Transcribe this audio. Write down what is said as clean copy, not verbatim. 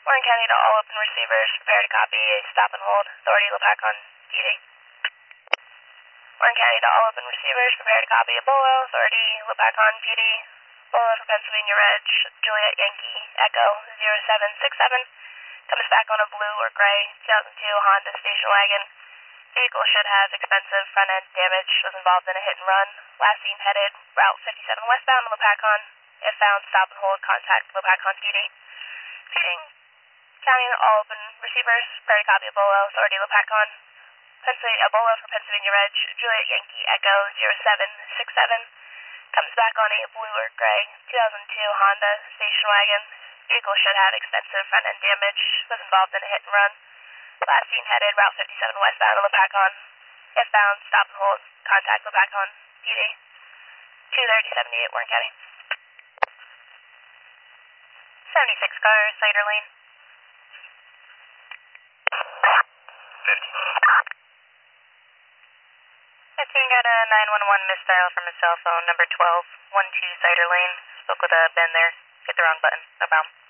Warren County to all open receivers, prepare to copy a stop and hold. Authority LePac on PD. Warren County to all open receivers, prepare to copy a Bolo. Authority LePac on PD. Bolo for Pennsylvania Reg, Juliet Yankee, Echo 0767. Comes back on a blue or gray 2002 Honda station wagon. Vehicle should have expensive front-end damage, was involved in a hit and run. Last seen headed Route 57 westbound to LePacon. If found, stop and hold, contact LePacon PD. Feeding County all open receivers, prepare to copy a Bolo. Authority LePacon. A Bolo for Pennsylvania Reg, Juliet Yankee, Echo 0767. Comes back on a blue or gray 2002 Honda station wagon. Vehicle should have extensive front-end damage, was involved in a hit and run. Last seen headed Route 57 westbound to LePacon. If found, stop and hold, contact LePacon PD. 23078 Warren County. 76 car, Cider Lane. 50. Got a 911 missed dial from his cell phone, number 12, 12 Cider Lane. Spoke with Ben there. Hit the wrong button. No problem.